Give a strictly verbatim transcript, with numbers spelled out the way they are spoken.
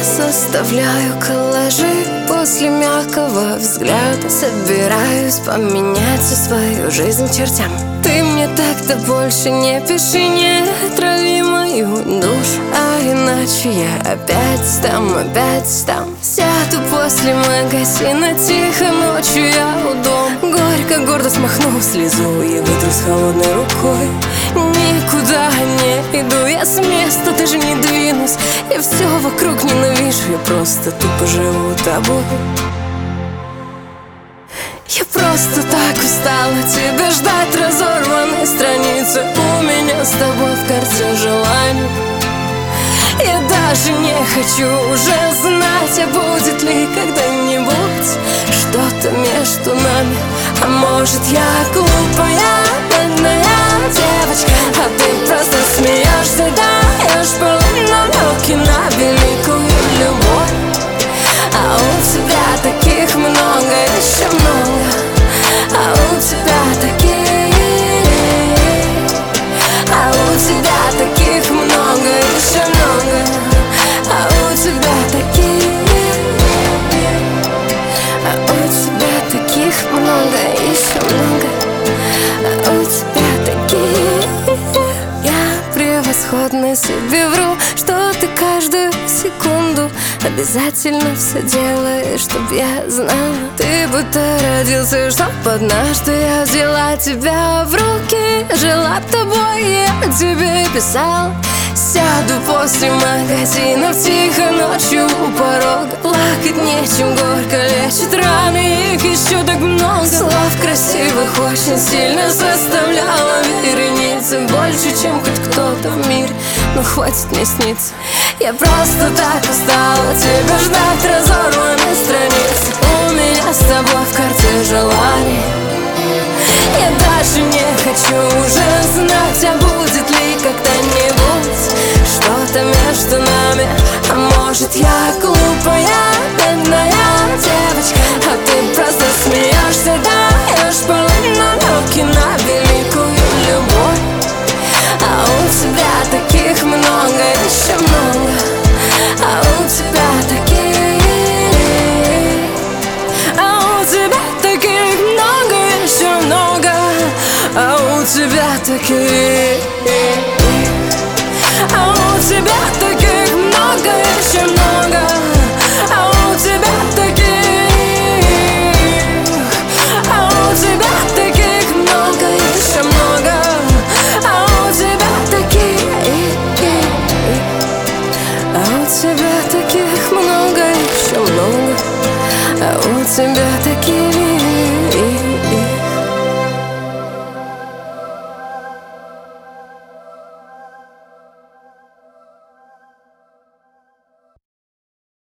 составляю коллажи после мягкого взгляда. Собираюсь поменять всю свою жизнь к чертям. Ты мне так-то больше не пиши, не трави мою душу, а иначе я опять сдам, опять сдам. Сяду после магазина тихо ночью я у дома. Горько, гордо смахну слезу и вытру с холодной рукой. Никуда не иду я с места, даже не двинусь. Я все вокруг ненавижу, я просто тупо живу тобой. Я просто так устала тебя ждать, разорванные страницы у меня с тобой в карте желаний. Я даже не хочу уже знать, а будет ли когда-нибудь что-то между нами. А может, я глупая, бедная девочка, а ты просто смеешься, даешь полные намеки на великую любовь. А у тебя таких много, еще много. А у тебя таких, а у тебя таких много, еще много. А у тебя таких, а у тебя таких много, еще много. А у тебя таких. Я превосходно себе вру, что ты каждую секунду обязательно все делаешь, чтоб я знала. Ты будто родился, чтоб однажды я взяла тебя в руки, жила тобой, я тебе писала. Сяду после магазинов тихо ночью у порога. Плакать нечем, горько лечит раны, их еще так много. Слов красивых очень сильно заставляла вереницы, больше, чем хоть кто-то в мире, но хватит мне сниться. Я просто так устала тебя ждать, разорванные страницы у меня с тобой в карте желаний. Я даже не хочу уже знать, а будет ли когда-нибудь что-то между нами. А может, я глупая, бедная девочка, а ты просто смеешься, даешь полные намеки на великую любовь. А у тебя таких много, еще много. А у тебя таких, а у тебя таких много, еще много. А у тебя таких, а у тебя таких много, еще много. А у тебя таких, а у тебя таких много, еще много. А у тебя таких, а у тебя таких много, еще много. А у тебя таких.